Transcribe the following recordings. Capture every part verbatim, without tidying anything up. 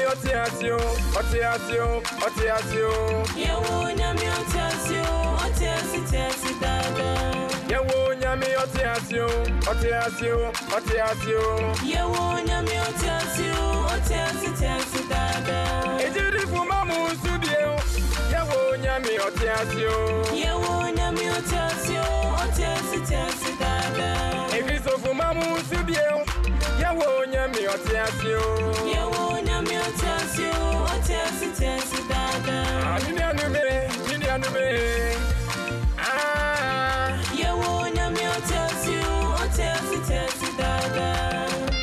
otiasio, otiasio, otiasio. Yewo nyami otiasio, otiasi tiasi dada. Yewo nyami otiasio, otiasio, otiasio. Yewo nyami otiasio, otiasi tiasi dada. Ejiri fumamu sudio. Yewo nyami otiasio. Yewo nyami otiasio, otiasi tiasi dada. Eviso fumamu sudio. Yewo nyami otiasio. Yewo nyami otiasio, otiasi tiasi dada. Nini anume, nini anume. Ah. Yewo nyami otiasio, otiasi tiasi dada.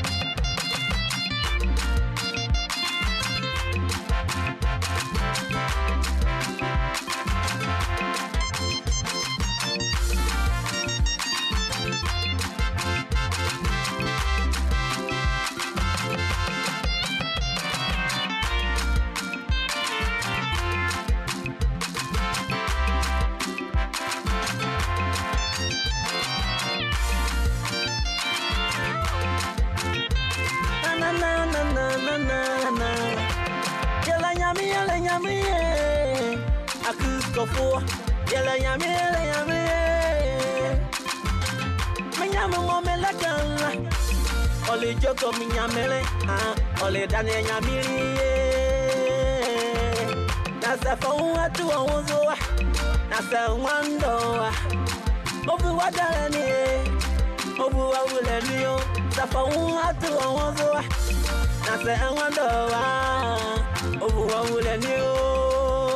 Akukofo yela yami yela yami Minyama ngomela kala Oli joko minyamele ah oli dane nyamiri Nasa fawa tu awuzo Nasa wando Obu wadani Obu awuleni yo Safawa tu awuzo Nasa wando Obu awuleni yo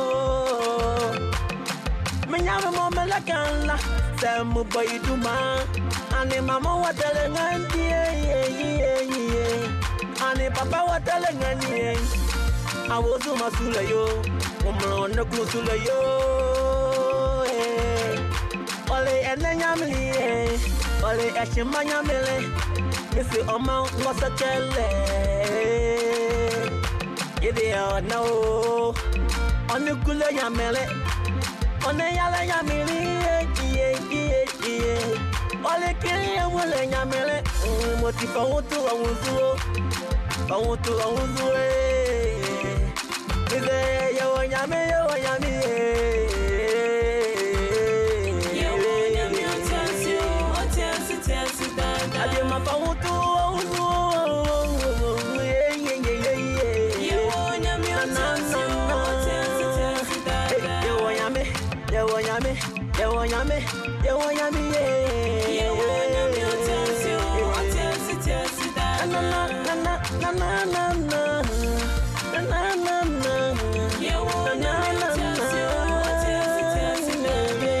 Minyama momela kala Semu boy duma Ani mama watele ngandi ye ye ye Ani papa watele ngani ye Awozu masule yo Umro neklu sule yo Ole ene nyamli ye Ole eshima nyamile Misi oma ngosa kele Yidi ya no Oni kule nyamile One yala nyamili ye ye ye Ole kiri wole nyamele Moti pa wutu wa wuzu Pa wutu wa wuzu Ize yewo nyame yewo nyami Yewo nyami otiasi otiasi tiasi dada. Adi ma pa wutu wa wuzu Yewo nyami otiasi otiasi tiasi dada. Yewo nyame Yewo nyame Yewo nyame Yewo nyame Yewo nyami otiasi otiasi tiasi dada. Na na na na na na na na na na Yewo nyami otiasi otiasi tiasi dada.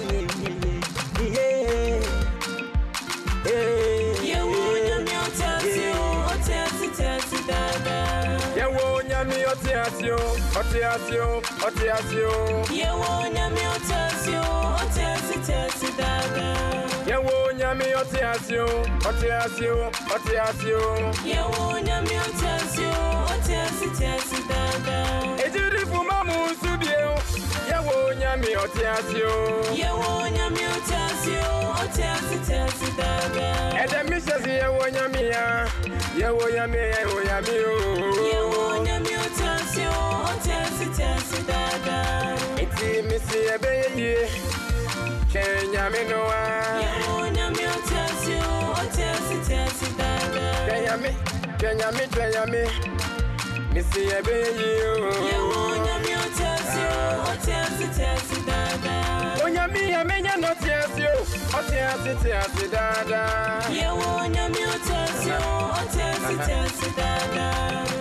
Yewo nyami otiasi otiasi tiasi dada. Yewo nyami otiasio, otiasio, otiasio. Yewo nyami otiasi otiasi tiasi dada. Yewo nyami otiasio, otiasio, otiasio. Yewo nyami otiasi otiasi tiasi dada. Ejiri fumamu sudio. Yewo nyami otiasio. Yewo nyami otiasi otiasi tiasi dada. Ede mishesi yewo nyami ya. Yewo nyami yewo nyami o. Yewo nyami otiasi otiasi tiasi dada. Iti misi ebe ye. Kenya minoa. Yewo nyami otiasi otiasi tiasi dada. Kenya mi, Kenya mi, Kenya mi. Misi ebe ye o. Yewo nyami otiasi otiasi tiasi dada. Onyami ya menya no tiasi o. Otiasi tiasi dada. Yewo nyami otiasi otiasi tiasi dada.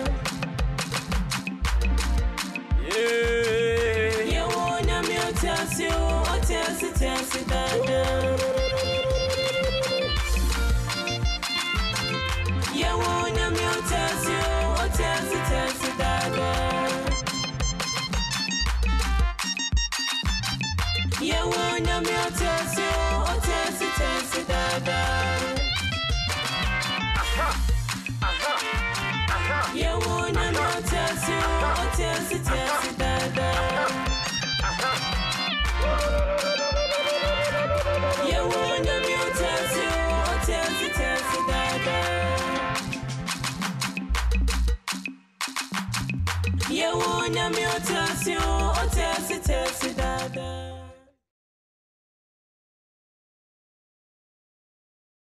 Yeah. Yewo nyami otiasi otiasi tiasi dada. Yewo nyami otiasi otiasi tiasi dada. Yewo nyami otiasi otiasi tiasi dada. Yewo nyami otiasi otiasi tiasi dada. ye wo nyame otiasio otiasi